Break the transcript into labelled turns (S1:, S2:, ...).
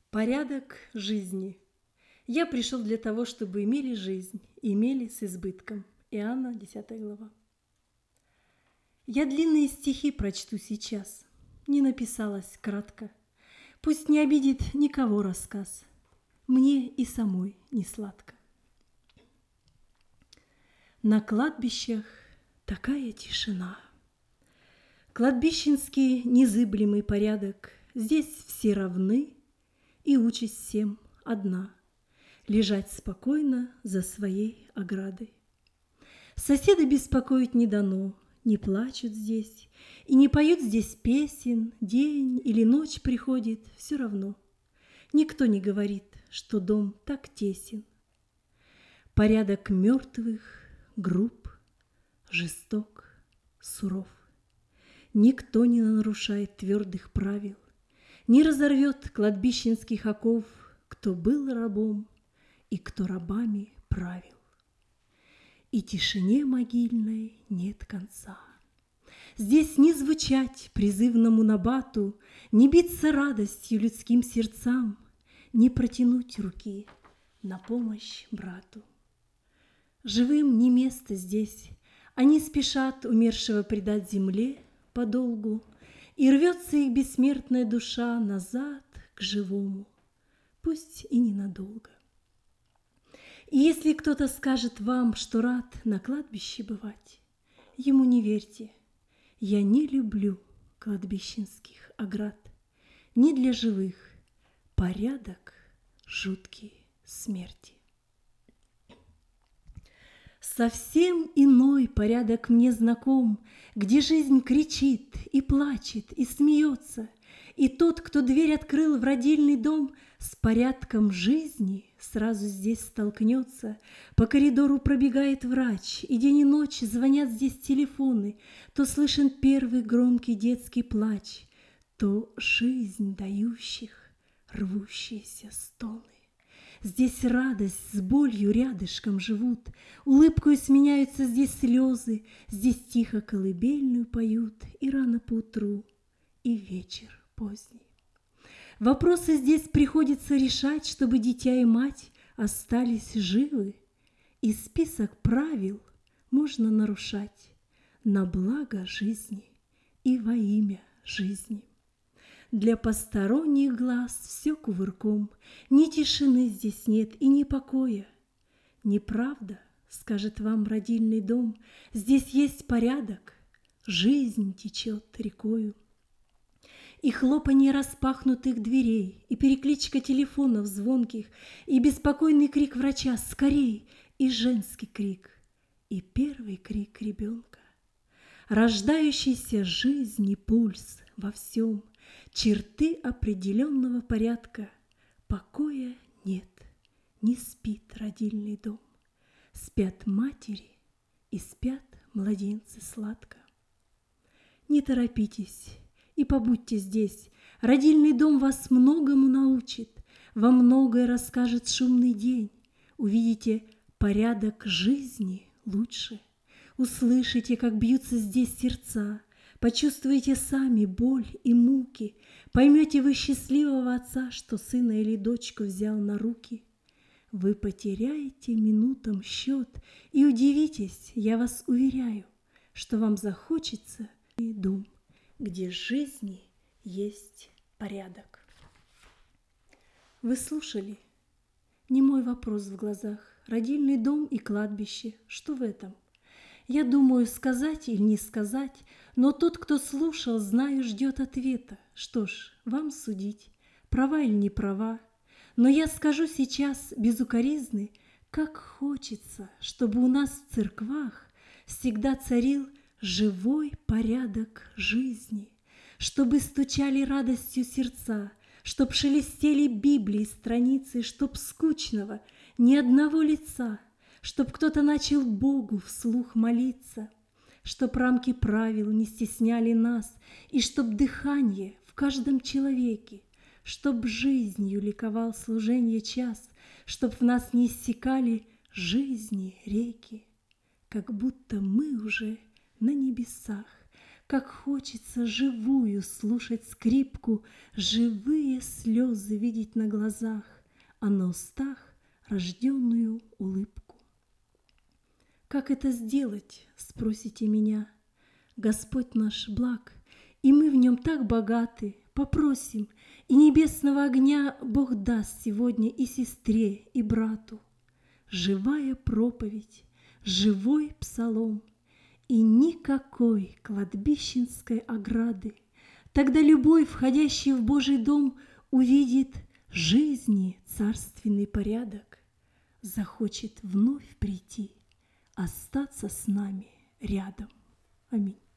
S1: Порядок жизни. Я пришел для того, чтобы имели жизнь, и имели с избытком. Иоанна, 10 глава. Я длинные стихи прочту сейчас. Не написалось кратко. Пусть не обидит никого рассказ. Мне и самой не сладко. На кладбищах такая тишина. Кладбищенский незыблемый порядок. Здесь все равны, и участь всем одна — лежать спокойно за своей оградой. Соседа беспокоить не дано, не плачут здесь и не поют здесь песен, день или ночь приходит, все равно. Никто не говорит, что дом так тесен. Порядок мертвых, груб, жесток, суров. Никто не нарушает твердых правил, не разорвет кладбищенских оков, кто был рабом и кто рабами правил. И тишине могильной нет конца. Здесь не звучать призывному набату, не биться радостью людским сердцам, не протянуть руки на помощь брату. Живым не место здесь, они спешат умершего предать земле подолгу, и рвется их бессмертная душа назад к живому, пусть и ненадолго. И если кто-то скажет вам, что рад на кладбище бывать, ему не верьте. Я не люблю кладбищенских оград. Не для живых порядок жуткий смерти. Совсем иной порядок мне знаком, где жизнь кричит и плачет и смеется, и тот, кто дверь открыл в родильный дом, с порядком жизни сразу здесь столкнется. По коридору пробегает врач, и день и ночь звонят здесь телефоны, то слышен первый громкий детский плач, то жизнь дающих рвущиеся стоны. Здесь радость с болью рядышком живут, улыбкою сменяются здесь слезы, здесь тихо колыбельную поют и рано поутру, и вечер поздний. Вопросы здесь приходится решать, чтобы дитя и мать остались живы, и список правил можно нарушать на благо жизни и во имя жизни. Для посторонних глаз все кувырком, ни тишины здесь нет и ни покоя. Неправда, скажет вам родильный дом, здесь есть порядок, жизнь течет рекою. И хлопанье распахнутых дверей, и перекличка телефонов звонких, и беспокойный крик врача «Скорей!» и женский крик, и первый крик ребенка. Рождающийся жизни пульс во всем, черты определенного порядка. Покоя нет, не спит родильный дом. Спят матери и спят младенцы сладко. Не торопитесь и побудьте здесь. Родильный дом вас многому научит, вам многое расскажет шумный день. Увидите порядок жизни лучше, услышите, как бьются здесь сердца, почувствуете сами боль и муки, поймете вы счастливого отца, что сына или дочку взял на руки. Вы потеряете минутам счет и удивитесь, я вас уверяю, что вам захочется дом, где жизни есть порядок. Вы слушали? Не мой вопрос в глазах. Родильный дом и кладбище. Что в этом? Я думаю, сказать или не сказать, но тот, кто слушал, знаю, ждет ответа. Что ж, вам судить, права или не права. Но я скажу сейчас без укоризны, как хочется, чтобы у нас в церквах всегда царил живой порядок жизни, чтобы стучали радостью сердца, чтоб шелестели Библии страницы, чтоб скучного ни одного лица, чтоб кто-то начал Богу вслух молиться, чтоб рамки правил не стесняли нас, и чтоб дыхание в каждом человеке, чтоб жизнью ликовал служенье час, чтоб в нас не иссякали жизни реки, как будто мы уже на небесах, Как хочется живую слушать скрипку, живые слезы видеть на глазах, а на устах рожденную улыбку. Как это сделать, спросите меня? Господь наш благ, и мы в нем так богаты. Попросим, и небесного огня Бог даст сегодня и сестре, и брату. Живая проповедь, живой псалом и никакой кладбищенской ограды. Тогда любой, входящий в Божий дом, увидит жизни царственный порядок, захочет вновь прийти, остаться с нами рядом. Аминь.